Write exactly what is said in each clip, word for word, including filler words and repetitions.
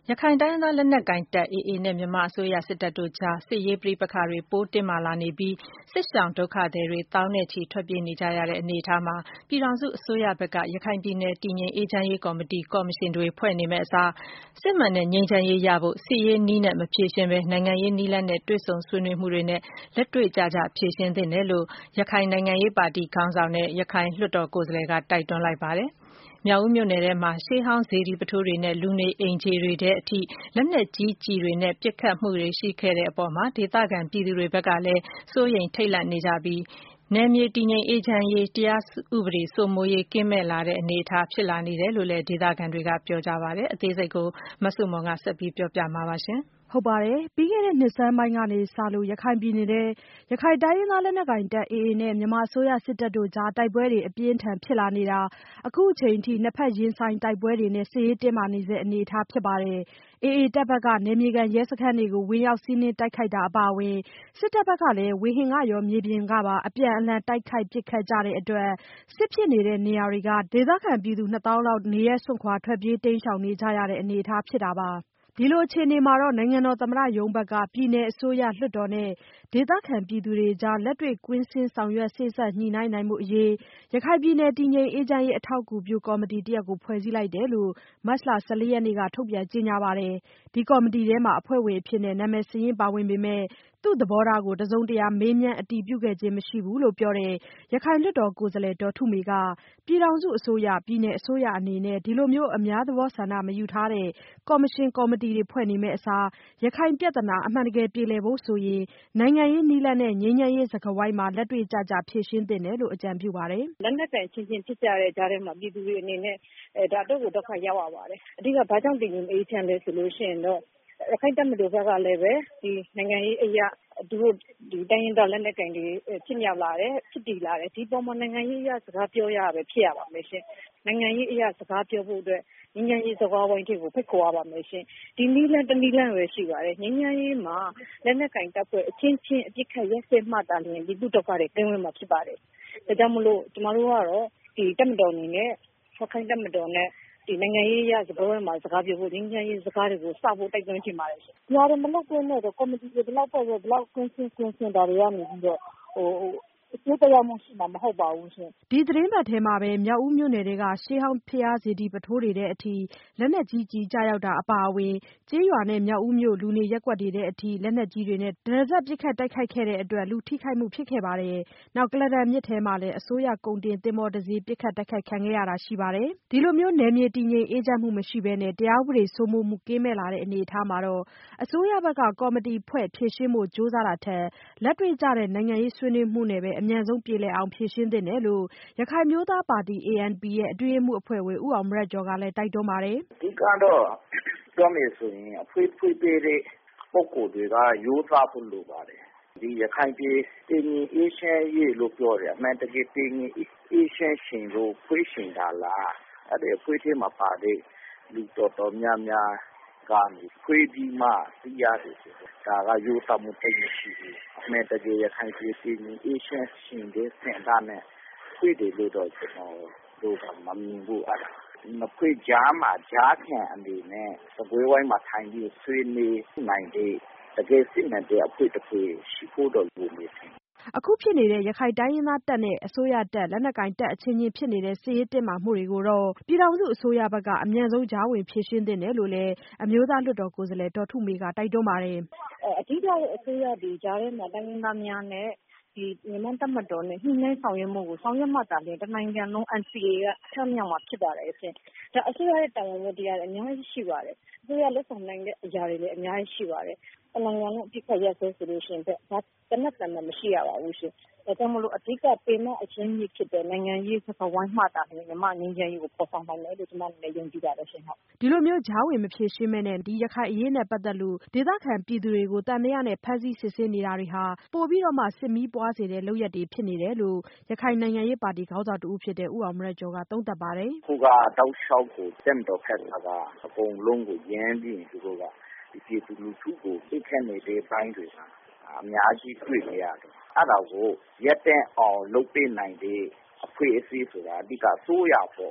ရခိုင်တိုင်းရင်းသားလက်နက်ကိုင်တပ် အေအေ နဲ့ မြန်မာအစိုးရစစ်တပ်တို့ကြား စစ်ရေးပဋိပက္ခတွေ ပိုတင်းမာလာနေပြီး စစ်ရှောင်ဒုက္ခသည်တွေ သောင်းနဲ့ချီ ထွက်ပြေးနေကြရတဲ့အနေအထားမှာ ပြည်ထောင်စုအစိုးရဘက်က ရခိုင်ပြည်နယ် တည်ငြိမ်အေးချမ်းရေးကော်မတီ ကော်မရှင်တွေ ဖွဲ့နေမယ့်အစား စစ်မှန်တဲ့ငြိမ်းချမ်းရေးရဖို့ စစ်ရေးနည်းနဲ့ မဖြေရှင်းဘဲ နိုင်ငံရေးနည်းလမ်းနဲ့ တွေ့ဆုံဆွေးနွေးမှုတွေနဲ့ လက်တွေ့ကျကျ ဖြေရှင်းသင့်တယ်လို့ ရခိုင်နိုင်ငံရေးပါတီခေါင်းဆောင်နဲ့ ရခိုင်လွှတ်တော်ကိုယ်စားလှယ်က တိုက်တွန်းလိုက်ပါတယ်။ မြောက်ဦးမြို့နယ်ထဲမှာ ရှေးဟောင်းစေတီပုထိုးတွေနဲ့ လူနေအိမ်ခြေတွေထဲအထိ လက်နက်ကြီးကျည်တွေနဲ့ ပစ်ခတ်မှုတွေရှိခဲ့တဲ့အပေါ် ဒေသခံပြည်သူတွေဘက်ကလည်း စိုးရိမ်ထိတ်လန့်နေကြပြီး နယ်မြေတည်ငြိမ်အေးချမ်းရေး၊ တရားဥပဒေစိုးမိုးရေး ကင်းမဲ့လာတဲ့အနေအထားဖြစ်လာနေတယ်လို့လည်း ဒေသခံတွေကပြောကြပါတယ်။ အသေးစိတ်ကို မဆုမွန်က ဆက်ပြောပြပါမယ်။ပြီးခဲ့တဲ့နှစ်ဆန်းပိုင်းကစလို့ ရခိုင်ပြည်နယ်ထဲ ရခိုင်တိုင်းရင်းသားလက်နက်ကိုင်တပ် အေအေ နဲ့ မြန်မာအစိုးရစစ်တပ်တို့ကြား တိုက်ပွဲတွေ အပြင်းအထန်ဖြစ်လာနေတာ အခုအချိန်အထိ နှစ်ဘက်ရင်ဆိုင်တိုက်ပွဲတွေနဲ့ စစ်ရေးတင်းမာနေဆဲအနေအထားဖြစ်ပါတယ်။ အေအေ တပ်ဘက်က နယ်မြေခံရဲစခန်းတွေကို ဝင်ရောက်စီးနင်းတိုက်ခိုက်တာအပါအဝင် စစ်တပ်ဘက်ကလည်း ဝေဟင်ကရော မြေပြင်ကပါ အပြန်အလှန်တိုက်ခိုက်ပစ်ခတ်ကြတဲ့အတွက် စစ်ဖြစ်နေတဲ့နေရာတွေက ဒေသခံပြည်သူ နှစ်သောင်းလောက် နေရပ်စွန့်ခွာထွက်ပြေးတိမ်းရှောင်နေကြရတဲ့အနေအထားဖြစ်တာပါ။ ဒီလိုအခြေအနေမှာ နိုင်ငံတော်သမ္မတရုံးဘက်က ပြည်နယ်အစိုးရ၊ လွှတ်တော်နဲ့ ဒေသခံပြည်သူတွေကြား လက်တွေ့ကွင်းဆင်းဆောင်ရွက်စေ့စပ်ညှိနှိုင်းနိုင်ဖို့အရေး ရခိုင်ပြည်နယ်တည်ငြိမ်အေးချမ်းရေးအထောက်အကူပြုကော်မတီတရပ်ကို ဖွဲ့စည်းလိုက်တယ်လို့ မတ်လ ၁၄ရက်နေ့က ထုတ်ပြန်ကြေညာပါတယ်။ ဒီကော်မတီထဲမှာ အဖွဲ့ဝင်အဖြစ် နာမည်စာရင်းပါဝင်ပေမဲ့ သူ့သဘောထားကို တစုံတရာမေးမြန်းအတည်ပြုခဲ့ခြင်းမရှိဘူးလို့ပြောတဲ့ ရခိုင်လွှတ်တော်ကိုယ်စားလှယ်ဒေါ်ထုမေက ပြည်ထောင်စုအစိုးရ၊ ပြည်နယ်အစိုးရအနေနဲ့ ဒီလိုမျိုး အများသဘောဆန္ဒမယူထားတဲ့ ကော်မရှင်ကော်မတီတွေဖွဲ့နေမယ့်အစား ရခိုင်ပြဿနာအမှန်တကယ်ပြေလည်ဖို့ဆိုရင် နိုင်ငံရေးနည်းလမ်းနဲ့ ငြိမ်းချမ်းရေးစကားဝိုင်းမှာ လက်တွေ့ကျကျဖြေရှင်းသင့်တယ်လို့ အကြံပြုပါတယ်။ “လက်နက်ကိုင်အချင်းချင်းဖြစ်ကြတဲ့ကြားထဲမှာ ပြည်သူတွေအနေနဲ့ ဒါအတော့်ကိုဒုက္ခရောက်ရပါတယ်။ အဓိကဘာကြောင့်တည်ငြိမ်အေးချမ်းလဲဆိုလို့ရှိရင်တော့ ရခိုင့်တပ်မတော်ဘက်ကလည်းပဲဒီနိုင်ငံရေးအရသူတို့ဒီတိုင်းရင်းသားလက်နက်ကိုင်တွေဖြစ်မြောက်လာတယ်ဖြစ်တည်လာတယ်ဒီပေါ်မှာနိုင်ငံရေးအရစကားပြောရပဲဖြစ်ရပါမယ်ရှင်။နိုင်ငံရေးအရစကားပြောဖို့အတွက်ငြိမ်းချမ်းရေးစကားဝိုင်းတွေကိုဖိတ်ခေါ်ရပါမယ်ရှင်။ဒီနည်းလမ်းတနည်းလမ်းပဲရှိပါတယ်။ငြိမ်းချမ်းရေးမှာလက်နက်ကိုင်တပ်ဖွဲ့အချင်းချင်းအပစ်ခတ်ရပ်စဲမှသာလျှင်ဒီဒုက္ခတွေကင်းဝေးမှာဖြစ်ပါတယ်။ဒါကြောင့်မလို့ကျမတို့ကတော့ဒီတပ်မတော်အနေနဲ့ရခိုင့်တပ်မတော်နဲ့ဒီနိုင်ငံရေးအရစကားဝိုင်းမှာစကားပြောဖို့ငြိမ်းချမ်းရေးစကားတွေကိုစဖို့တိုက်တွန်းချင်ပါတယ်ရှင်။ဒါတွေမလုပ်ဘဲနဲ့ကော်မတီတွေဘယ်လောက်ဖွဲ့ဖွဲ့ဘယ်လောက်ကွင်းဆင်းကွင်းဆင်းဒါတွေကနေပြီးတော့ဟိုအကျိုးတရားမှုရှိမှာမဟုတ်ပါဘူးရှင်။ ” ဒီသီတင်းပတ်ထဲမှာပဲ မြောက်ဦးမြို့နယ်ထဲက ရှေးဟောင်းဘုရားစေတီပုထိုးတွေထဲအထိ လက်နက်ကြီးကျည်ကျရောက်တာအပါအဝင် ကျေးရွာနဲ့ မြောက်ဦးမြို့ လူနေရပ်ကွက်တွေထဲအထိ လက်နက်ကြီးတွေနဲ့ တရစပ်ပစ်ခတ်တိုက်ခိုက်ခဲ့တဲ့အတွက် လူထိခိုက်မှုဖြစ်ခဲ့ပါတယ်။ နောက် ကုလားတန်မြစ်ထဲမှာလည်း အစိုးရကုန်တင်သင်္ဘောတစီး ပစ်ခတ်တိုက်ခိုက်ခံခဲ့ရတာရှိပါတယ်။ ဒီလိုမျိုးနယ်မြေတည်ငြိမ်အေးချမ်းမှုမရှိဘဲ တရားဥပဒေစိုးမိုးမှုကင်းမဲ့လာတဲ့အနေအထားမှာ အစိုးရဘက်က ကော်မတီဖွဲ့ဖြေရှင်းဖို့ကြိုးစားတာထက် လက်တွေ့ကျတဲ့နိုင်ငံရေးဆွေးနွေးမှုနဲ့ပဲ အမြန်ဆုံးပြေလည်အောင်ဖြေရှင်းသင့်တယ်လို့ ရခိုင်အမျိုးသားပါတီ အေအန်ပီ အတွင်းရေးမှူးအဖွဲ့ဝင် ဦးအောင်မရတ်ကျော်ကလည်း တိုက်တွန်းပါတယ်။ “အဓိကတော့ပြောမယ်ဆိုရင်အဖွေးဖွေးပေးတဲ့ပုဂ္ဂိုလ်တွေကရိုးသားဖို့လိုပါတယ်။ဒီရခိုင်ပြည်တည်ငြိမ်အေးချမ်းရေးလို့ပြောတယ်အမှန်တကယ်တည်ငြိမ်အေးချမ်းချင်လို့ဖွဲ့ချင်တာလားအဲ့ဒီအဖွဲ့ထဲမှာပါတဲ့လူတော်တော်များများကနေဖွဲ့ပြီးမှသိရတယ်ဆိုတော့ဒါကရိုးသားမှုသိမရှိဘူးအမှန်တကယ်ရခိုင်ပြည်တည်ငြိမ်အေးချမ်းချင်တဲ့ဆန္ဒနဲ့ဖွဲ့တယ်လို့တော့ကျွန်တော်တို့ကမမြင်ဘူးအဲ့ဒါနှစ်ဖွဲ့ကြားမှာကြားခံအနေနဲ့စပွဲဝိုင်းမှာထိုင်ပြီးဆွေးနွေးနိုင်တဲ့တကယ်စစ်မှန်တဲ့အဖွဲ့တစ်ဖွဲ့ရှိဖို့တော့လိုနေတယ်။ ” အခုဖြစ်နေတဲ့ ရခိုင်တိုင်းရင်းသားတပ်နဲ့ အစိုးရတပ်လက်နက်ကိုင်တပ်အချင်းချင်းဖြစ်နေတဲ့ စစ်ရေးတင်းမာမှုတွေကိုတော့ ပြည်ထောင်စုအစိုးရဘက်က အမြန်ဆုံးကြားဝင်ဖြေရှင်းသင့်တယ်လို့လည်း အမျိုးသားလွှတ်တော်ကိုယ်စားလှယ်ဒေါ်ထုမေက တိုက်တွန်းပါတယ်။ “အဓိကအစိုးရဒီကြားထဲမှာတိုင်းရင်းသားများနဲ့ဒီမြန်မာတပ်မတော်နဲ့ညှိနှိုင်းဆောင်ရွက်မှုကိုဆောင်ရွက်မှသာလျှင်တနိုင်ငံလုံး အန်စီအေ ကထမြောက်မှာဖြစ်ပါတယ်ရှင်။ဒါအစိုးရရဲ့တာဝန်ဝတ္တရားတွေအများကြီးရှိပါတယ်။အစိုးရလက်ဆောင်နိုင်တဲ့အရာတွေလည်းအများကြီးရှိပါတယ်။တနိုင်ငံလုံးအပစ်ခတ်ရပ်စဲဆိုလို့ရှိရင်ဒါတနက်တန်မှမရှိရပါဘူးရှင်။ဒါကြောင့်မလို့အဓိကပင်မအချင်းကြီးဖြစ်တဲ့နိုင်ငံရေးစကားဝိုင်းမှသာလျှင်မြန်မာငြိမ်းချမ်းရေးကိုဖော်ဆောင်နိုင်မယ်လို့ကျွန်မအနေနဲ့ယုံကြည်ပါတယ်ရှင်ဟုတ်။ဒီလိုမျိုးကြားဝင်မဖြေရှင်းဘဲ ဒီရခိုင်အရေးနဲ့ပတ်သက်လို့ဒေသခံပြည်သူတွေကို သံသယနဲ့ဖမ်းဆီးစစ်ဆေးနေတာတွေဟာ ပိုပြီးတော့မှစစ်မီးပွားစေတဲ့လုပ်ရပ်တွေဖြစ်နေတယ်လို့ ရခိုင်နိုင်ငံရေးပါတီခေါင်းဆောင်တဦးဖြစ်တဲ့ ဦးအောင်မရတ်ကျော်ကသုံးသပ်ပါတယ်။ “အခုကတောက်လျှောက်ကိုတပ်မတော်ဘက်ကအကုန်လုံးကိုရမ်းပြီးသူတို့ကဒီပြည်သူလူထုကိုသိခတ်နေတဲ့အပိုင်းတွေမှာအများကြီးတွေ့နေရတယ်။အဲ့ဒါကိုရပ်တန့်အောင်လုပ်ပေးနိုင်တဲ့အဖွဲ့အစည်းဆိုတာအဓိကအစိုးရပေါ့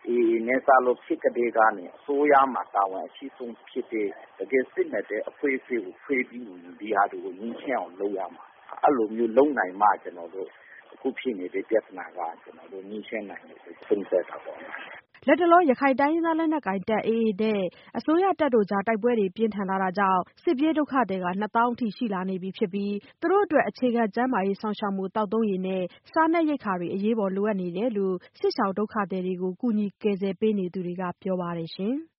အေအေနဲ့စလို့ဖြစ်ကလေးကနေအစိုးရမှာတာဝန်အရှိဆုံးဖြစ်တဲ့တကယ်စစ်မှန်တဲ့အဖွဲ့အစည်းကိုဖွဲ့ပြီးဒီဟာတွေကိုငြင်းချအောင်လုပ်ရမှာအဲ့လိုမျိုးလုပ်နိုင်မှကျွန်တော်တို့အခုဖြစ်နေတဲ့ပြဿနာကကျွန်တော်တို့ငြင်းရှင်းနိုင်တယ်ဆိုသုံးသပ်တာပေါ့လတ်တလောရခိုင်တိုင်းရင်းသားလက်နက်ကိုင်တပ် အေအေ နဲ့အစိုးရတပ်တို့ကြားတိုက်ပွဲတွေပြင်းထန်လာတာကြောင့်စစ်ပြေးဒုက္ခသည်ကနှစ်သောင်းအထိရှိလာနေပြီဖြစ်ပြီးသူတို့အတွက်အခြေခံကျန်းမာရေးစောင့်ရှောက်မှုသောက်သုံးရေနဲ့စားနပ်ရိက္ခာတွေအရေးပေါ်လိုအပ်နေတယ်လို့စစ်ရှောင်ဒုက္ခသည်တွေကိုကူညီကယ်ဆယ်ပေးနေသူတွေကပြောပါတယ်ရှင်။